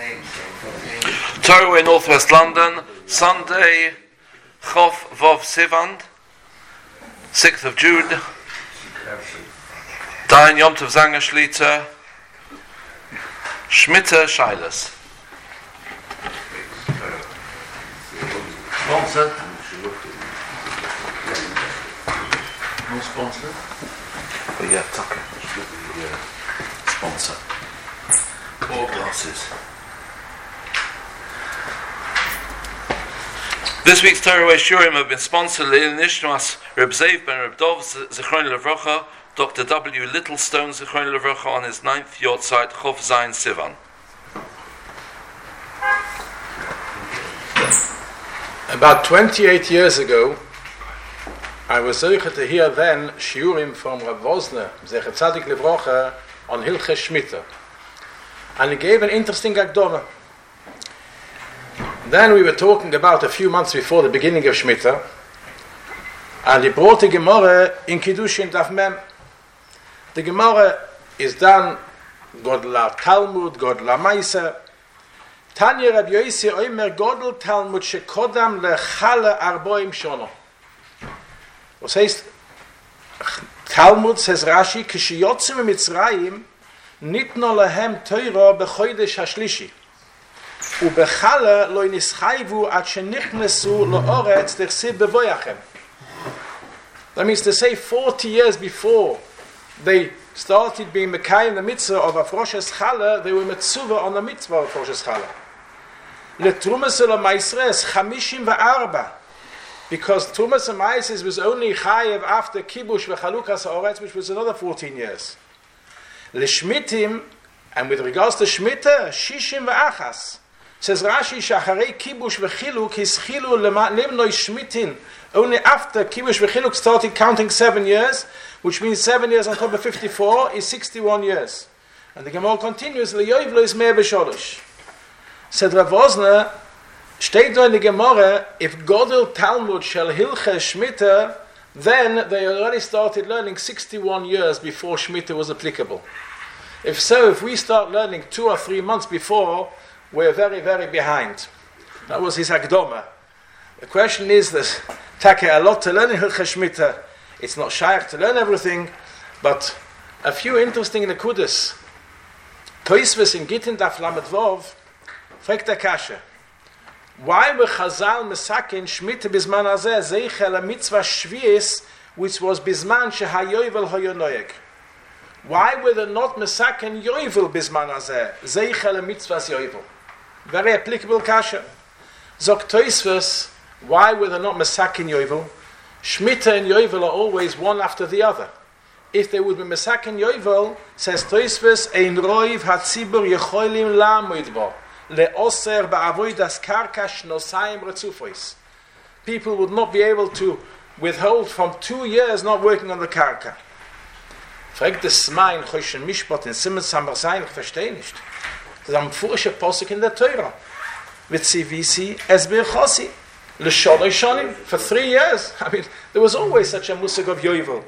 Torway, Northwest London, Sunday, Chof Vov Sivan, 6th of Jude, Dain Yom Tov Zanger Shlita, Schmitter Shilas. Sponsor? No sponsor? But yeah, Tucker. Sponsor. All glasses. This week's Torah Shurim have been sponsored by Nishmas Reb Zev ben Reb Dov Zichron Levracha, Dr. W. Littlestone Zichron Levracha on his 9th Yortzeit Chof Zayin Sivan. About 28 years ago, I was able to hear then Shiurim from Rav Wosner, Zecher Tzadik Levracha, on Hilche Shmita. And he gave an interesting Akdoma. Then we were talking about a few months before the beginning of Shmita, and he brought the Gemara in Kiddushin Daf Mem. The Gemara is done Godla Talmud, Godla Maisa. Tanya Rabbi Yosi Omer Godel Talmud shekodam lechale arboim shono. Was heißt, Talmud, says Rashi, kishiyotzim mitzrayim nitno lehem teira bechodesh hashlishi. ובחלה לא נסחייבו עד שנכנסו לאורץ דרסיב בבויachem. That means to say 40 years before they started being mekayim the mitzvah of Afroshes Chala, they were mitzvah on the mitzvah of Afroshes Chala. Letrumas Maisres 54, because Trumas Maisres was only chayev after Kibush v'chalukas ha'oretz, which was another 14 years. Leshmitim, and with regards to Shmita, 61. Says Rashi, Shacharei Kibush v'chiluk his chilu limnoi shmitin. Only after Kibush v'chiluk started counting 7 years, which means 7 years on top of 54 is 61 years. And the Gemara continues, L'yoivlo is meh b'sholish. Said Rav Wosner, steht da in the Gemara, if Godel Talmud shall hilche Shmita, then they already started learning 61 years before Shmita was applicable. If so, if we start learning 2 or 3 months before, we're very, very behind. That was his Akdoma. The question is that take a lot to learn in Hilchah Shmita. It's not shaykh to learn everything, but a few interesting nekudas. Toisves in Gittin Daf Lamed Vov fragt der Kasche. Why were Chazal mesakin Shmita bisman hazeh zeichel a mitzvah shvius which was bisman shehayovel hayonoyeg? Why were they not mesaken yovel bisman hazeh zeichel a mitzvah yovel? Very applicable kasha. Zok Toisves, why were they not mesaken yovel? Shmita and yovel are always one after the other. If they would be mesaken yovel, says Toisves, ein roiv hatzibur yecholim la'amud bo le'oser ba'avodas karka shnosayim retzufois. People would not be able to withhold from 2 years not working on the karka. Fragt das Sma in Choshen Mishpat in Simen Samar Zayin, ich verstehe nicht. Das ist ein furischer Posuk in der Torah. With Tzivisi es birchosi. L'sholoi shonim, for 3 years. I mean, there was always such a musig of yovel.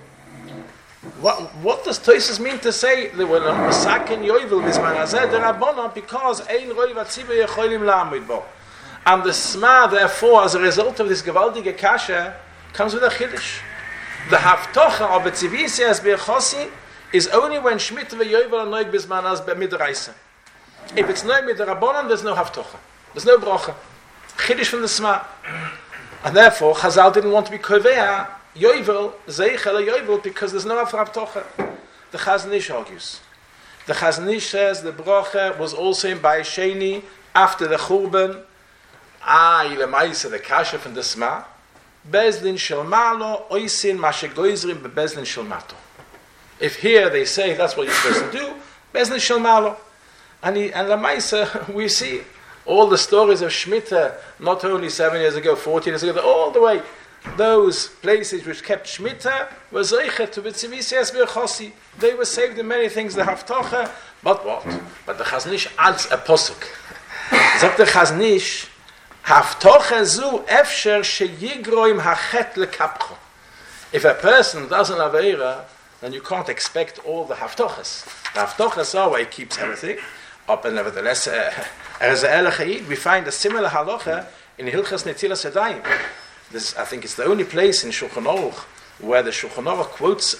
What does Tosis mean to say they were not masakin yovel bisman hazeh derabbanan because ein roi vatziva yecholim la'amud bo. And the Sma, therefore, as a result of this gewaltige kasha, comes with a chiddush. The haftocha of Tzivisi es birchosi is only when Shmita v'yovel are noig bisman az midraisa. If it's no midrabanan, there's no haftocha. There's no bracha. Chiddush from the Sma. And therefore, Chazal didn't want to be kovea yovel, zeichel yovel, because there's no haftocha. The Chazon Ish argues. The Chazon Ish says the bracha was also in Bayis Sheni after the Churban. Ilemaisa, the kasha from the Sma. Bezlin shel malo, oisin mashegoizrim bebezlin shel mato. If here they say that's what you're supposed to do, bezlin shel malo. And Lamaisa, we see all the stories of Shmita, not only 7 years ago, 14 years ago, all the way. Those places which kept Shmita were Zeichet to B'tzivisi es b'chosi. They were saved in many things, the Haftocha, but what? But the Chazon Ish adds a posuk. Sagt the Chazon Ish, Haftocha zu efsher sheyigroim hachet lekapcho. If a person doesn't have Eira, then you can't expect all the Haftochas. The Haftochas are where he keeps everything. But nevertheless, As a we find a similar halacha in Hilchas Netilas Yadayim. This, I think, it's the only place in Shulchan Aruch where the Shulchan Aruch quotes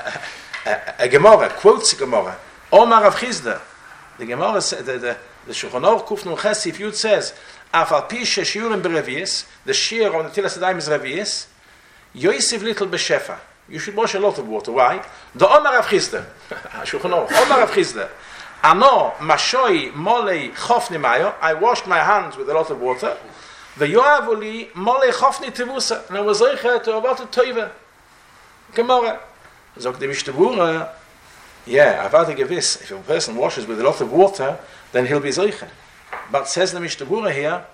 a Gemara, Omar Rav Chizda. The Gemara, the Shulchan Aruch Kuf Nun Ches Sif Yud says, Afal Pi Shesh Yurim Berevius, the shear of Netilas Yadayim is Revius, Yosef little Beshefa. You should wash a lot of water. Why? The Omar Rav Chizda. Shulchan Aruch. Omar Rav Chizda. Ano mashoi molei chofni mayo. I washed my hands with a lot of water. The yoavuli molei chofni tevusa. And I was reicha to about a toive. Gemara. Zog the Mishnah. Yeah, avada gewiss. If a person washes with a lot of water, then he'll be zeicha. But says the Mishnah here,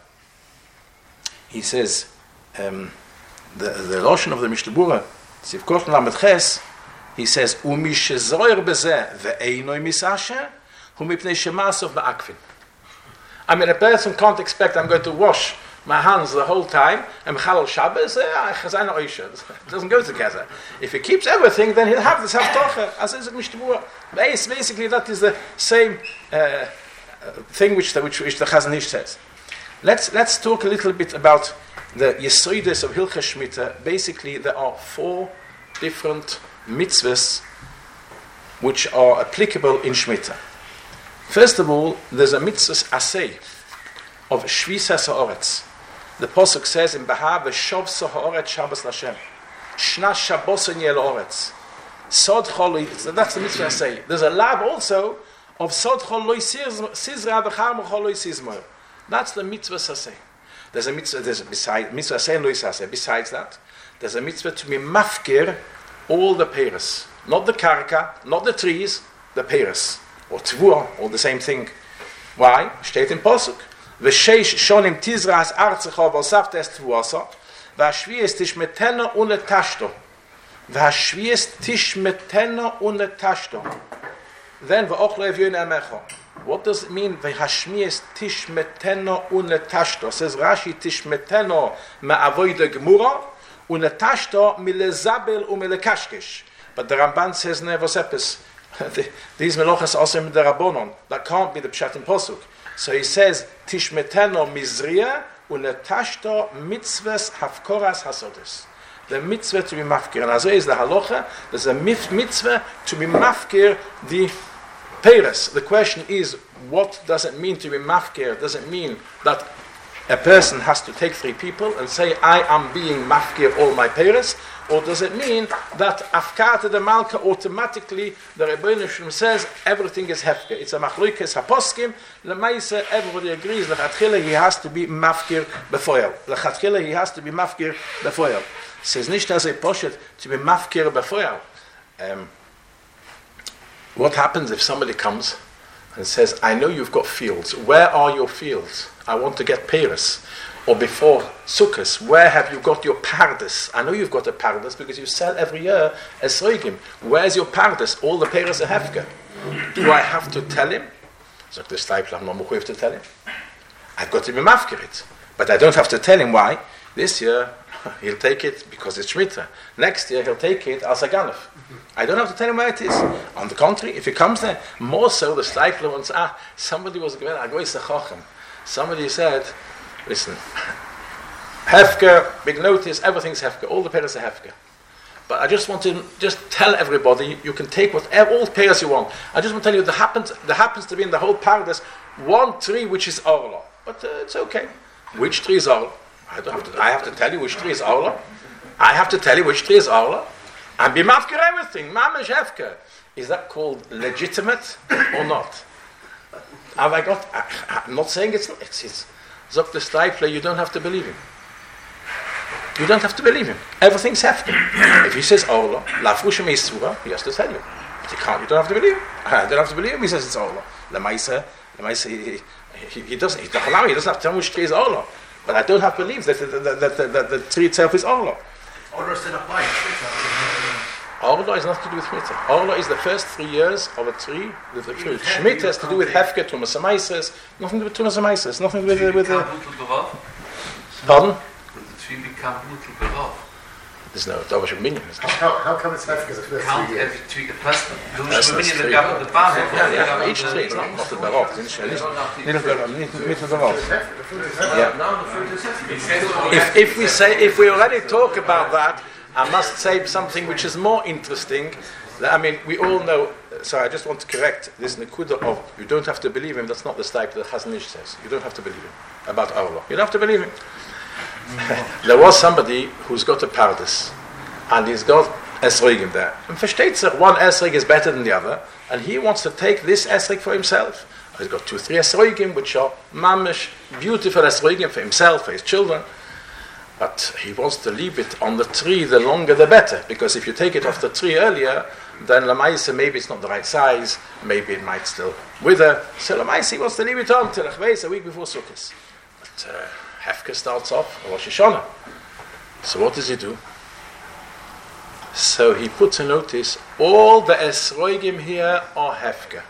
he says, the lotion of the Mishnah Sivkot Lamed Ches, he says, Umish zoyer bezeh ve'einoi misashe, humipnei shemasov ba'akvin. I mean, a person can't expect I'm going to wash my hands the whole time, and Chalal Shabbos, it doesn't go together. If he keeps everything, then he'll have this haftocha, as is it Mishnah. Basically, that is the same thing which the Chazon Ish says. Let's talk a little bit about the Yesoides of Hilchas Shmita. Basically, there are 4 different mitzvahs which are applicable in Shmita. First of all, there's a mitzvah asay of Shvisas ha'oretz. The Pasuk says in Bahar, V'shovsa ha'oretz Shabbos Lashem. Shna Shabbosin yel oretz. Sod chol, that's the mitzvah asay. There's a lab also of Sod chol loy sizra v'char chol loy sizmo. That's the mitzvah asay. There's a mitzvah, mitzvah asay and loy asay. Besides that, there's a mitzvah to be mafkir all the peiros. Not the karka, not the trees, the peiros. Or tvua, all the same thing. Why? Steht in Pasuk. V'sheish shonim tizras artzecha v'osavta es tvuasa v'ashvies tishmetena unetashto v'ashvies tishmetena unetashto. Then v'ochle v'yon emecha. What does it mean? V'hashmies tishmetena unetashto. Says Rashi tishmetena ma'avoida gemura unetashto milezabel umelekashkesh. But the Ramban says nevosepis. These melachas also in the Rabbonon. That can't be the pshat in Pasuk. So he says, Tishmeteno mizriya unetashto mitzvahs hafkoras hasodes. The mitzvah to be mafkir. And as is the halacha, there's a mitzvah to be mafkir the peiros. The question is, what does it mean to be mafkir? Does it mean that a person has to take 3 people and say, I am being mafkir all my peiros? Or does it mean that afkata the malka automatically, the Rebbeinu Shalom says, everything is hefker? It's a machlokes haposkim. Lemaisa, everybody agrees, lechatchila he has to be mafkir befoyel. Lechatchila he has to be mafkir befoyel. Says nicht as a poshet to be mafkir befoyel. What happens if somebody comes and says, I know you've got fields. Where are your fields? I want to get peiros. Or before Sukkot, where have you got your pardes? I know you've got a pardes because you sell every year a soigim. Where's your pardes? All the peiros are hefker. Do I have to tell him? So this type I'm not going to tell him. I've got to be mafkir it. But I don't have to tell him why. This year, he'll take it because it's Shemitah. Next year, he'll take it as a ganef. I don't have to tell him where it is. On the contrary, if he comes there, more so the Steipler wants, somebody was going to somebody said, listen, hefker, big notice, everything's hefker, all the peiros are hefker. But I just want to tell everybody, you can take whatever, all peiros you want. I just want to tell you, there happens to be in the whole paradise 1 tree which is orla. But it's okay. Which tree is orla? I have to tell you which tree is orla. I have to tell you which tree is orla. And be mafker everything, mamash hefker. Is that called legitimate or not? I'm not saying it's Zok the Steipler, you don't have to believe him. You don't have to believe him. Everything's hefker. If he says Orla, Lafrushim is Surah, he has to tell you. But you don't have to believe him. I don't have to believe him, he says it's Orla. Lemaisa, he doesn't have to tell me which tree is Orla. But I don't have to believe that the tree itself is Orla. Orla still applies. Orla is nothing to do with Shemitah. Orla is the first 3 years of a tree with the fruit. Shemitah has to do with hefker, tumas amaises, nothing to do with tumas amaises, nothing to do with the... Pardon? The tree become little berav. There's no Dovish Minyan. How come it's Hefker the first Count 3 years? every 2 person. That's three. Yeah, each tree. It's not the Barok. If we already talk about that, I must say something which is more interesting. I mean, we all know. So I just want to correct this Nekuda of you don't have to believe him. That's not the type that Chazon Ish says. You don't have to believe him about Allah. You don't have to believe him. There was somebody who's got a Pardes, and he's got Esrogim there. And versteht sich, one Esrog is better than the other, and he wants to take this Esrog for himself. He's got 2-3 Esrogim, which are mamish, beautiful Esrogim for himself, for his children. But he wants to leave it on the tree, the longer the better, because if you take it off the tree earlier, then Lamaisa, maybe it's not the right size, maybe it might still wither. So Lamaisa, he wants to leave it on till a week before Sukkot. But Hefker starts off Rosh Hashanah. So what does he do? So he puts a notice, all the Esrogim here are Hefker.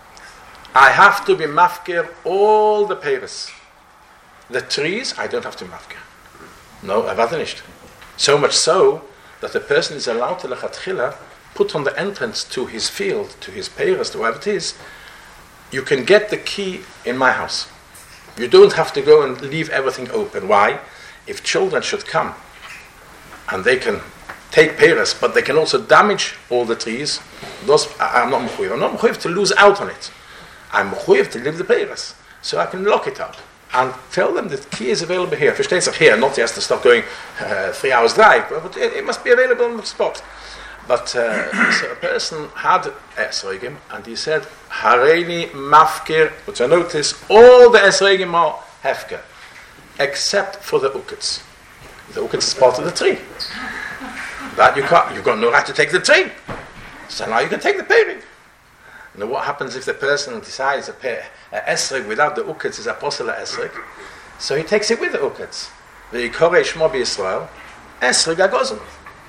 I have to be mafker all the peiros. The trees, I don't have to mafker. No, avada nicht. So much so that the person is allowed to lechatchila put on the entrance to his field, to his peiros, to whatever it is. You can get the key in my house. You don't have to go and leave everything open. Why? If children should come and they can take peiros, but they can also damage all the trees, those I'm not mechuyev. I'm not mechuyev to lose out on it. I'm mechuyev to leave the peiros, so I can lock it up and tell them that key is available here. Versteht sich here, not just to stop going 3 hours drive, but it must be available on the spot. But so a person had Esrogim, and he said, Hareini mafkir, which I notice, all the Esrogim are hefker, except for the uketz. The uketz is part of the tree. That you can't, you've got no right to take the tree. So now you can take the pairing. Now what happens if the person decides a esrog without the uketz is apostle esrog? So he takes it with the uketz. The Yikorei Shmo B'Yisrael, esrog agozel.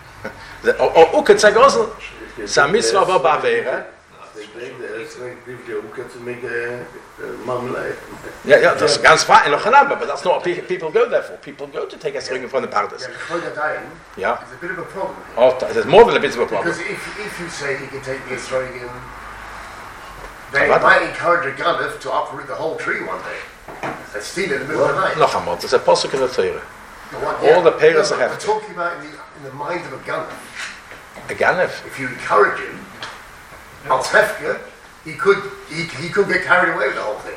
Or uketz agozel. So a mitzvah of Ba'avera. Yeah, that's ganz fine, but that's not what people go there for. People go to take esrogim from the Pardes. Yeah, it's a bit of a problem. Oh, there's more than a bit of a problem. Because if you say he can take the esrogim, then it might encourage a ganef to uproot the whole tree one day and steal it in the middle of the night. Noch einmal, there's a pasuk in the Torah. All the peiros are hefker. We're talking about in the mind of a ganef. A ganef? If you encourage him, als hefker, he could get carried away with the whole thing.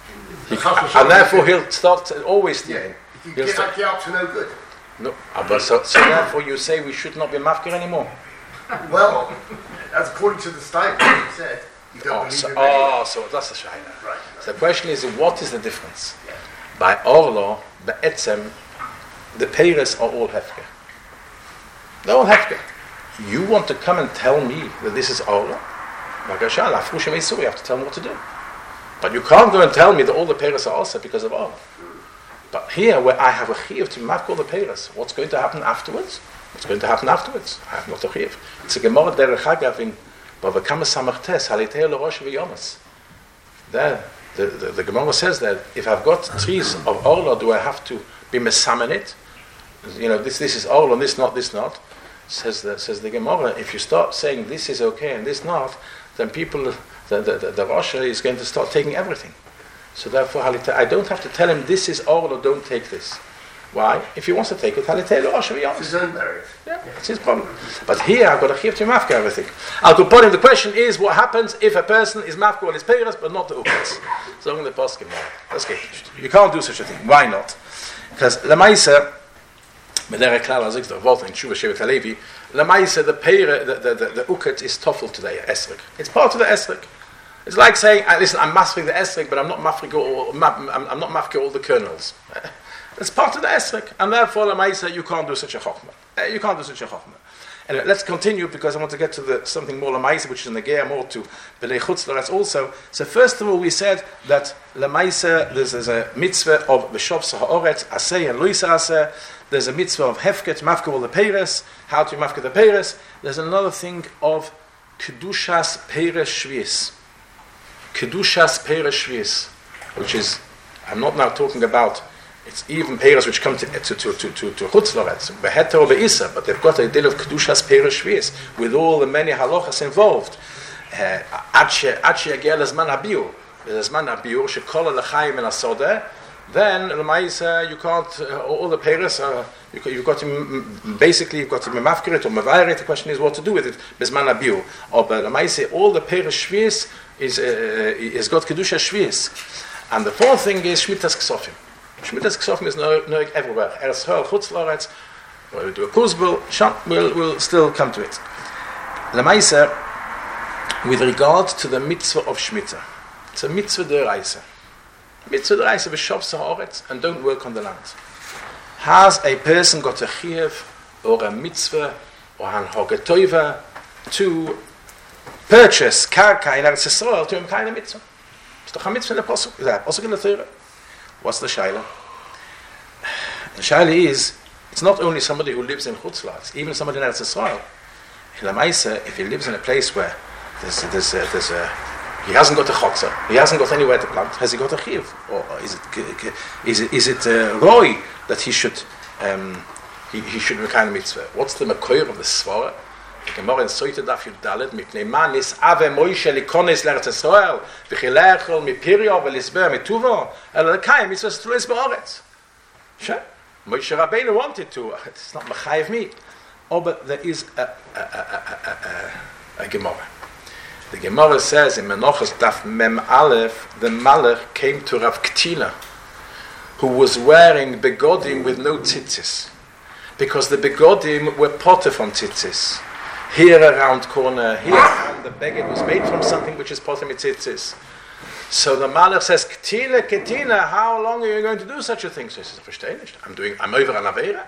And therefore he'll start always stealing. He can get up to no good. No, but so therefore you say we should not be mafkir anymore. Well, as according to the statement you said, you don't believe in so that's the shayla. Right. So the question is, what is the difference? Yeah. By our law, the etzem, the peiros are all hefker. They're all hefker. You want to come and tell me that this is our law? You have to tell me what to do. But you can't go and tell me that all the peiros are also because of Allah. But here, where I have a chiyuv to mark all the peiros, what's going to happen afterwards? What's going to happen afterwards? I have not a chiyuv. It's a gemara derech hagav in Bava Kama Samartes Halitei LaRosh v'Yomas. There, the gemara says that if I've got trees of orla, do I have to be mesamen it? You know, this is orla, this not. Says the gemara. If you start saying this is okay and this not, then people, the Rosh is going to start taking everything. So therefore, I don't have to tell him this is all or don't take this. Why? If he wants to take it, it's his own merit. Yeah, that's his problem. But here, I've got to give to mafka everything. Al-Kuponim, the question is, what happens if a person is mafka on his peiros, but not the uketz? So I'm going to pass him That's good. You can't do such a thing. Why not? Because Lamaisa, Medere Klal Azik, the Volt in Shuva Shevet Halevi, Lamaisa, the uketz is toffel to the esrog. It's part of the esrog. It's like saying, listen, I'm mafrik the esrog, but I'm not mafrik all the kernels. It's part of the esrog, and therefore, Lamaisa, you can't do such a chokhmah. You can't do such a chokhmah. Anyway, let's continue because I want to get to something more Lamaisa, which is in the Gear, more to B'nai Chutz L'Aretz also. So first of all, we said that Lamaisa, there's a mitzvah of B'shov Sa'oretz, Aseh and Luisa Aseh. There's a mitzvah of Hefket, Mafker all the Peiros, how to Mafker the Peiros. There's another thing of Kedushas Peiros Shvius. Kedushas Peiros Shvius, which is, I'm not now talking about It's even Peres which come to Chutz Loretz, Beheter or Be'isa, but they've got a deal of Kedushas Peres Shvius, with all the many halachas involved. Achi Agel Zman Habiur, Zman Habiur, Shekol L'chaim and Asodeh, then you can't, all the Peres, you've got to, basically you've got to Mafkir it or Mavair it, the question is what to do with it, Bezman Habiur. Or L'maisa, all the Peres Shvius is got Kedushas Shvius. And the fourth thing is Shmitas Ksofim. Shmitas Ksofim is noig everywhere. Eretz Chol, Chutz Loretz, we'll do a Kuzbel, we'll still come to it. L'maisa, with regard to the mitzvah of Shmita, it's a mitzvah d'oraisa. Mitzvah d'oraisa v'shavsa haaretz, and don't work on the land. Has a person got a chiyuv or a mitzvah or an hagatoiva to purchase karka in Eretz Yisrael to him kind of mitzvah? It's the mitzvah in the pasuk. Is that pasuk in the Torah? What's the shaila? The shaila is, it's not only somebody who lives in Chutz La'aretz, even somebody in Eretz Yisrael. In the Maisa, if he lives in a place where he hasn't got a chotzer, he hasn't got anywhere to plant, has he got a chiv? Or is it roy that he should make kind of mitzvah? What's the makoyer of the svara? The Gemara in Soita Daf Yud Dalet mipnei man is ave Moshe likones l'Eretz Yisrael v'chilechol mipirio v'lisber mituvo el lekayim mitzvah strules ba'aretz. Sure, Moshe Rabbeinu wanted to. It's not mechayev me. Oh, but there is a Gemara. The Gemara says in Menachos Daf Mem Aleph, the Malach came to Rav Ktila, who was wearing begodim with no tzitzis, because the begodim were potter from tzitzis. Here around corner, here around the beged was made from something which is potter with tzitzis. So the Malach says, Ktila, how long are you going to do such a thing? So he says, verstehe nicht. I'm over an Aveira.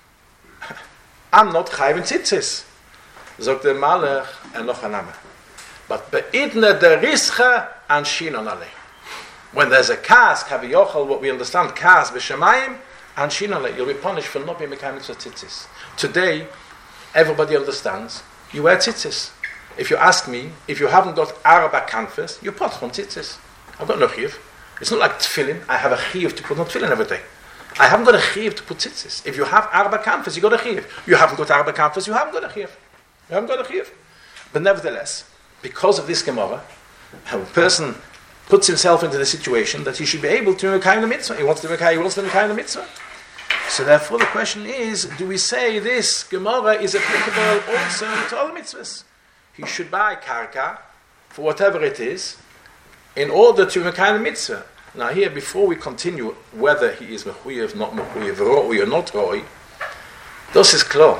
I'm not chayv in tzitzis. Sagt der Malach and noch an Name. But be'idne der rischa an shinon alei. When there's a kas, kaviyochel, what we understand, kas b'shamayim, an shinon alei, you'll be punished for not being mekayim mitzvah tzitzis. Today, everybody understands, you wear tzitzis. If you ask me, if you haven't got arba canvas, you put from tzitzis. I've got no chiv. It's not like tefillin. I have a chiv to put on tefillin every day. I haven't got a chiv to put tzitzis. If you have arba canvas, you got a chiv. You haven't got arba canvas, you haven't got a chiv. You haven't got a chiv. But nevertheless, because of this Gemara, a person puts himself into the situation that he should be able to make kind of mitzvah. He wants to make kind of mitzvah. So therefore the question is, do we say this Gemara is applicable also to all mitzvahs? He should buy karka for whatever it is in order to make kind of mitzvah. Now here, before we continue, whether he is mechuyev, not mechuyev, roi or not roi, this is clear.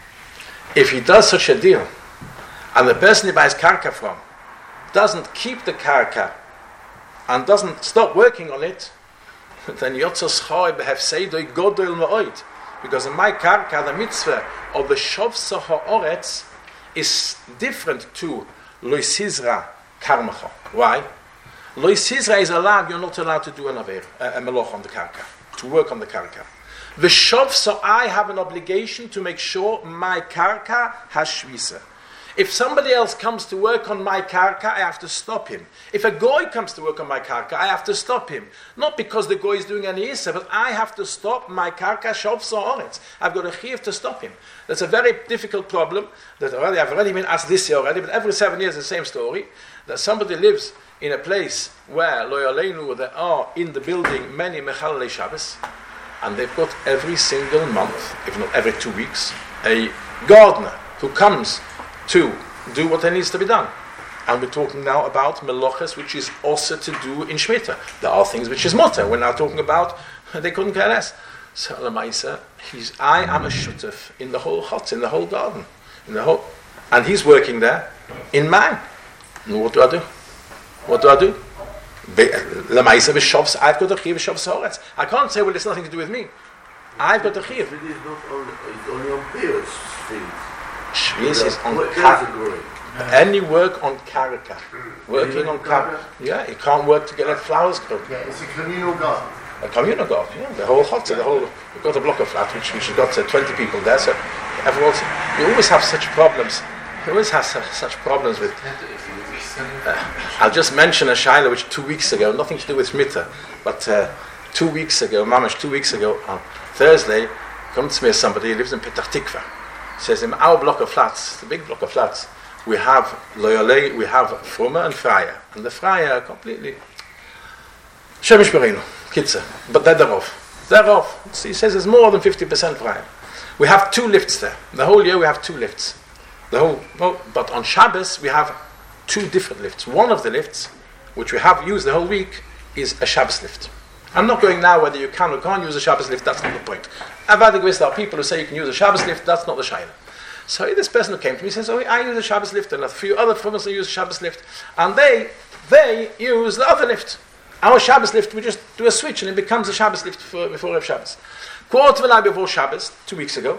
If he does such a deal, and the person he buys karka from doesn't keep the karka and doesn't stop working on it, then yotzos chai behefseidoi godol ma'oid. Because in my karka, the mitzvah of the shavsa ha'oretz is different to loisizra karmacha. Why? Loisizra is allowed, you're not allowed to do a meloch on the karka, to work on the karka. The shavsa, I have an obligation to make sure my karka has shvisa. If somebody else comes to work on my karka, I have to stop him. If a goy comes to work on my karka, I have to stop him. Not because the goy is doing any issa, but I have to stop my karka shavsa oretz. I've got a chiv to stop him. That's a very difficult problem that I've already been asked this year already, but every 7 years the same story, that somebody lives in a place where lo yaleinu, there are in the building many mechalei Shabbos, and they've got every single month, if not every 2 weeks, a gardener who comes to do what there needs to be done. And we're talking now about meloches, which is also to do in Shemitah. There are things which is mutter. We're now talking about, they couldn't care less. So Lamaisa, I am a shutef in the whole chutz, in the whole garden, and he's working there in mine. And what do I do? Lamaisa v'shavs, I've got a chiv v'shavs haaretz. I can't say, well, it's nothing to do with me. I've got a chiv. It is not only on Peres things. Shvius is on karka. Any work on karka. Working on karka. Yeah, you can't work to get flowers grown. Yeah, it's a communal garden. A communal garden, yeah. The whole hut, we've got a block of flat which we've got 20 people there, so everyone's, you always have such problems. You always have such problems with. I'll just mention a shaila which 2 weeks ago, nothing to do with Shemitah, but 2 weeks ago, mamash 2 weeks ago, on Thursday, comes to me somebody who lives in Petach Tikva. Says, in our block of flats, the big block of flats, we have Loyale, we have Fruma and Freya. And the Freya are completely Shemish Berino, Kitzer. But they're off. They're off. So he says there's more than 50% Freya. We have 2 lifts there. The whole year we have 2 lifts. But on Shabbos we have 2 different lifts. One of the lifts, which we have used the whole week, is a Shabbos lift. I'm not going now whether you can or can't use a Shabbos lift, that's not the point. I've had there are people who say you can use a Shabbos lift, that's not the Shaila. So this person who came to me says, I use a Shabbos lift, and a few other friends use a Shabbos lift, and they use the other lift. Our Shabbos lift, we just do a switch, and it becomes a Shabbos lift before Rev Shabbos. Quarter of an hour before Shabbos, 2 weeks ago,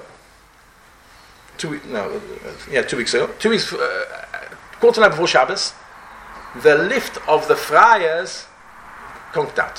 2 weeks ago, quarter of an hour before Shabbos, the lift of the friars conked out.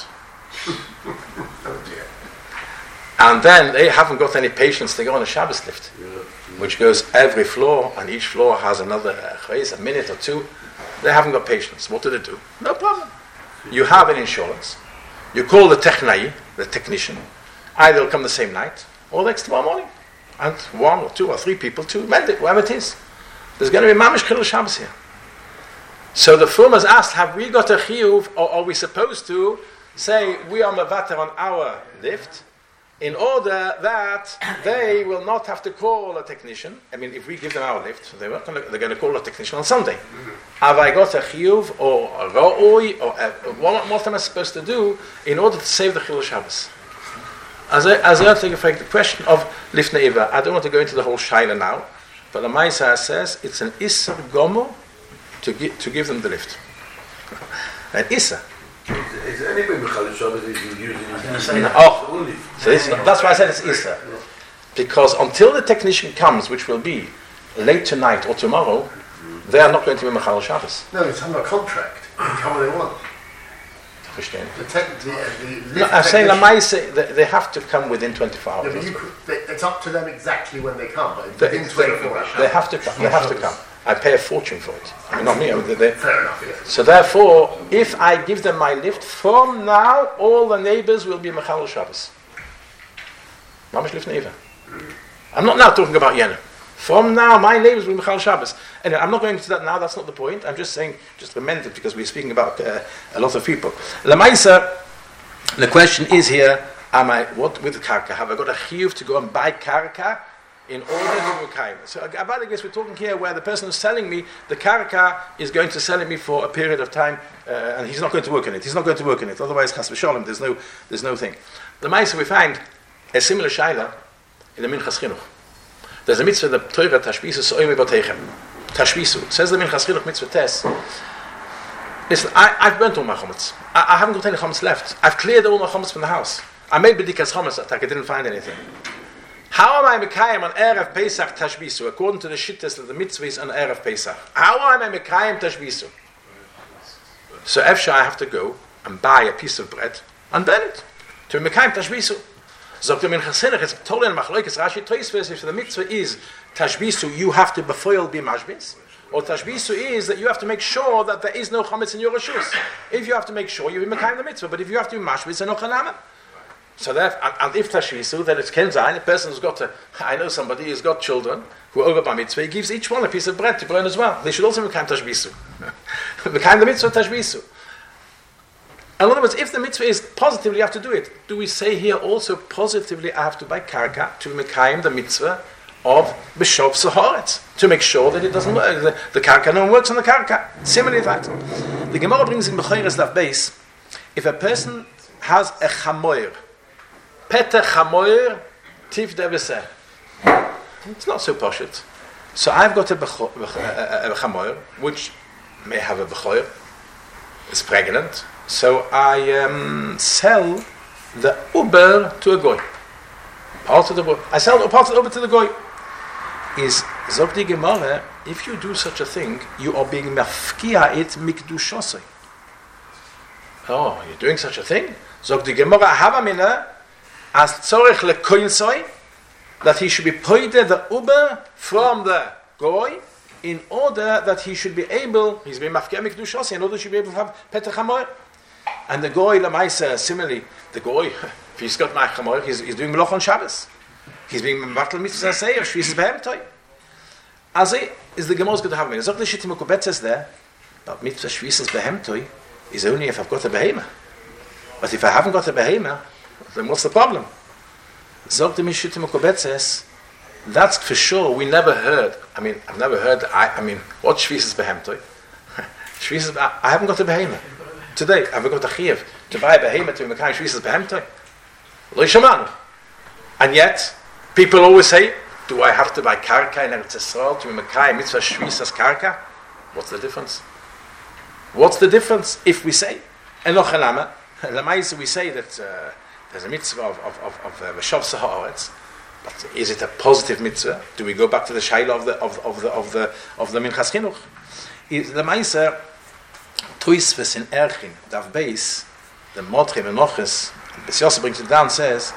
Oh dear. And then they haven't got any patience to go on a Shabbos lift, which goes every floor, and each floor has another a minute or 2. They haven't got patience. What do they do? No problem. You have an insurance. You call the technai, the technician. Either they'll come the same night, or next tomorrow morning. And 1 or 2 or 3 people to mend it, whatever it is. There's going to be mamish chilul Shabbos here. So the Frumas asked, have we got a chiyuv, or are we supposed to say we are mevater on our lift, in order that they will not have to call a technician? I mean, if we give them our lift, they're going to call a technician on Sunday. Have I got a chiyuv, or a ra'oi, or what am I supposed to do in order to save the chilul Shabbos? As I think the question of Lifnei Iva, I don't want to go into the whole shaila now, but the Maisa says it's an Isser Gomo to give them the lift. An Isser. Is anybody Mechal Shabbos using so that's why I said it's Isser. Because until the technician comes, which will be late tonight or tomorrow, they are not going to be Mechal Shabbos. No, it's under contract. They come when they want. I'm saying Lamaise, they have to come within 24 hours. No, it's up to them exactly when they come, but within 24 hours. They have to come. They have to come. I pay a fortune for it. I mean, not me. Fair enough, yes. So therefore, if I give them my lift, from now, all the neighbors will be Mechal Shabbos. Mamish Lifnei Iva. I'm not now talking about Yenim. From now, my neighbors will be Mechal Shabbos. Anyway, I'm not going into that now, that's not the point. I'm just saying, just amend it, because we're speaking about a lot of people. Lamaisa, the question is here, what with the karka? Have I got a chiyuv to go and buy karka in order to Mekayim? So, about I guess we're talking here where the person who's selling me the karka is going to sell it me for a period of time, and he's not going to work in it. He's not going to work in it. Otherwise, chas v'sholem, there's no thing. The Maisa, we find a similar shaila in the Minchas Chinuch. There's a mitzvah, the Torah Tashbisu So'im B'Teichem. Tashbisu. Says the Minchas Chinuch mitzvah test. Listen, I've burnt all my chametz. I haven't got any chametz left. I've cleared all my chametz from the house. I made b'dikas chametz attack. I didn't find anything. How am I mekayim on Erev Pesach Tashbisu? According to the shittas of the mitzvahs on Erev Pesach. How am I mekayim Tashbisu? So Efsha, I have to go and buy a piece of bread and burn it to mekayim Tashbisu. Sagt der Minchas Chinuch, it's totally in Machlokes Rashi Tosfos, if the mitzvah is Tashbisu, you have to befoil be mashbis, or Tashbisu is that you have to make sure that there is no chametz in your reshus. If you have to make sure, you will be mekayim the mitzvah, but if you have to be mashbis, then no chanama. So that, and if Tashbisu, then it can sein, a person who's got I know somebody who's got children who are over by mitzvah, he gives each one a piece of bread to burn as well. They should also be mekayim Tashbisu. Mekayim the mitzvah Tashbisu. In other words, if the mitzvah is positively, you have to do it. Do we say here also positively, I have to buy karka to mekayim the mitzvah of Bishop Saharetz, to make sure that it doesn't work, the karka, no one works on the karka. Similarly that. The Gemara brings in Bechoros Daf Beis, if a person has a chamoir, Peter chamoir, tiv deveseh. It's not so poshut. So I've got a chamoir, which may have a bechoir, it's pregnant. So I sell the uber to a goy. I sell part of the uber to the goy. Is Zog di Gemara, if you do such a thing, you are being mafkia it mikdushosei. Oh, you're doing such a thing? Zog di Gemara, havamina as tzorech lekoinsoi, that he should be poide the uber from the goy, in order that he should be able, he's being mafkia mikdushosei, in order he should be able to have petach hamoir. And the goy lamaisa, similarly, the goy, if he's got Ma'achamoich, he's doing Melach on Shabbos. He's being Matal Mitzvah Aseh, Shvisas Behemtoi. Also, is the Gemara going to have me? Zog the Shittim Ukubetzes there, but Mitzvah Shvisas Behemtoi is only if I've got a Behemah. But if I haven't got a Behemah, then what's the problem? Zog the Shittim Ukubetzes, that's for sure, we never heard, I've never heard, what Shvisas Behemtoi? Shvisas, I haven't got a Behemah. Today, I've got a Chiyuv to buy a Behemah to Mekayim Shvisas Behemtoi. Lo Yishamanu. And yet, people always say, do I have to buy Karka in Eretz Yisrael to Mekayim Mitzvah Shvisas Karka? What's the difference? What's the difference if we say, Enoch Elama, Lamaisa we say that there's a mitzvah of Veshav Haaretz, but is it a positive mitzvah? Do we go back to the Shaila of the Minchas Chinuch? Lamaisa, Tuisves in Erchin, Dav Beis, the Motche Menoches, Bes Yosef brings it down, says,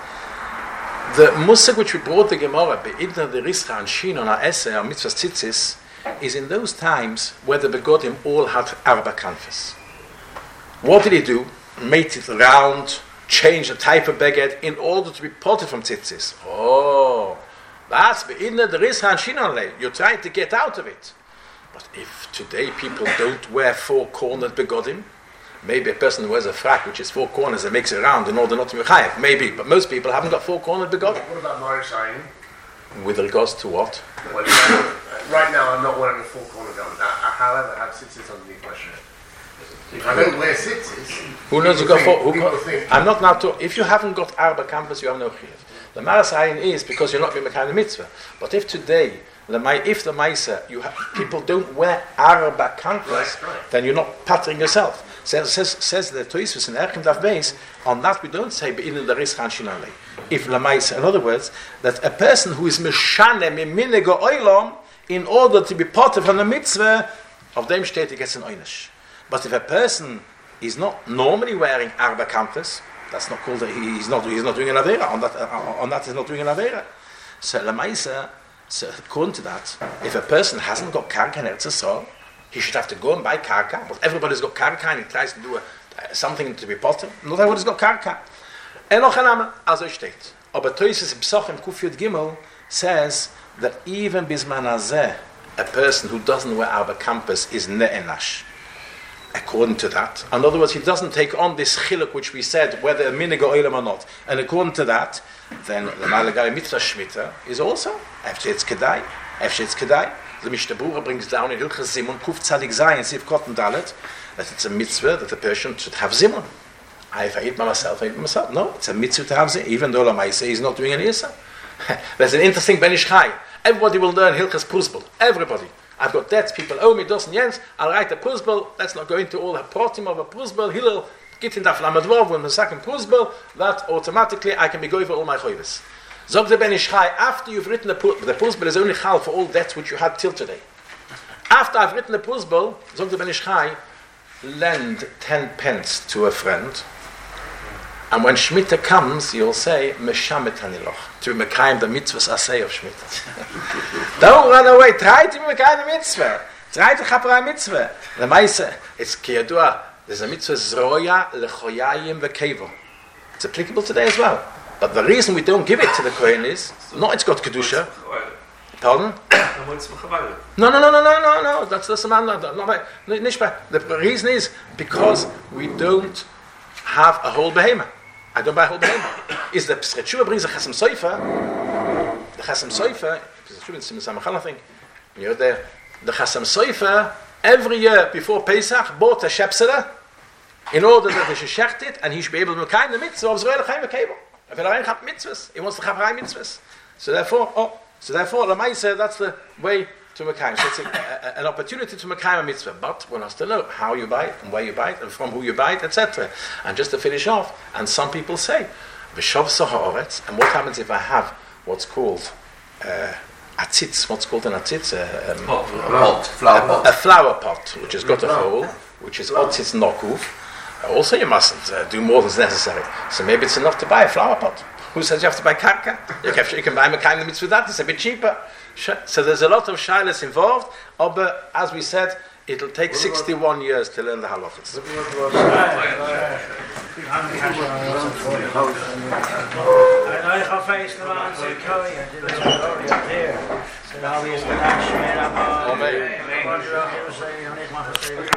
the Musig which we brought the Gemara, Be'idna the Rischa and Shin on our essay, our Mitzvahs Tzitzis, is in those times where the Begodim all had Arba Kanfas. What did he do? Made it round, changed the type of beged in order to be potted from Tzitzis. Oh, that's Be'idna the Rischa and Shin on it. You're trying to get out of it. But if today people don't wear four-cornered Begodim, maybe a person who wears a frak which is four corners and makes it round in order not to be chayav, maybe, but most people haven't got four-cornered begodim. What about Morris Ayin? With regards to what? Well, right now I'm not wearing a four-cornered garment. However, I have tzitzis underneath my shirt. If I don't wear tzitzis, who knows you got four? I'm not now talking. If you haven't got arba campus, you have no chayav. The Maras Ayin is because you're not being mekayim mitzvah. But if today, if the Maisa, people don't wear arba campus, then you're not pattering yourself. Says the Toisvus in Erchem Daf Beis, on that we don't say Be'inin the Riz Chan Shinalei. If Lamaisa, in other words, that a person who is Meshane Minego Oilom, in order to be part of the mitzvah, of them steht gets an Einish. But if a person is not normally wearing Arba Campus, that's not called, he's not doing an Avera, on that he's not doing an Avera. So Lamaisa, according to that, if a person hasn't got Karka in Eretz Yisrael, he should have to go and buy karka, but everybody's got karka and he tries to do something to be potter. Not everybody's got karka. Enoch Elama, also steht. Aber Toises Psochim Kufyud Gimel says that even Bisman Hazeh, a person who doesn't wear Arba Campus is ne'enash. According to that. In other words, he doesn't take on this chiluk which we said, whether a minig or oilam or not. And according to that, then the Malagai Mitzvah Shmita is also Efshetz Kedai. The Mishnah Berurah brings down in Hilchas Zimun, Kuf Tzadik Zayin, Siv Kotten Dalet, that it's a mitzvah that the person should have Zimun. If I eat by myself, I eat by myself. No, it's a mitzvah to have Zimun, even though Lamaisa is not doing an Isa. There's an interesting Ben Ish Chai. Everybody will learn Hilchas Prusbel. Everybody. I've got debts, people owe me, dos and yens, I'll write a Prusbel. Let's not go into all the protim of a Prusbel. Hillel, get in Daf Lamed Vav, when the second Prusbel, that automatically I can be going for all my choives. Zog the Ben Ish Chai, after you've written the Prusbel is only chal for all debts which you had till today. After I've written the Prusbel, Zog the Ben Ish Chai, lend 10 pence to a friend, and when Shemitah comes, you'll say, Meshamet Haniloch, to be Mekayim the mitzvahs asay of Shemitah. Don't run away, try to be Mekayim the mitzvah. Try to chaper a mitzvah. The Maisa, it's kiyadua, there's a mitzvah zroya lechoyayim vekevo. It's applicable today as well. But the reason we don't give it to the Kohen is, not it's got Kedusha. Pardon? No. That's the man. The reason is because we don't have a whole behemoth. I don't buy a whole behemoth. Is the Pesach Shuvah brings a Chasam Sofer. The Chasam Sofer, I think, you're there. The Chasam Sofer every year before Pesach bought a Shepseder in order that they should shecht it and he should be able to make the mitzvah of Zerel Chaim V'Keivo. He wants to have high mitzvahs. So therefore, Lamaisa, that's the way to Mekayim. So it's an opportunity to Mekayim a mitzvah. But one has to know how you buy it, and where you buy it, and from who you buy it, etc. And just to finish off, and some people say, V'shav Haaretz, and what happens if I have what's called atzitz, what's called an atzitz? A flower pot, which has got a hole, which is otzitz nokuf. Also, you mustn't do more than is necessary. So maybe it's enough to buy a flower pot. Who says you have to buy karka? You can buy Mekayim the mitzvah with that. It's a bit cheaper. So there's a lot of shilas involved. But as we said, it'll take 61 years to learn the halachas. Amen.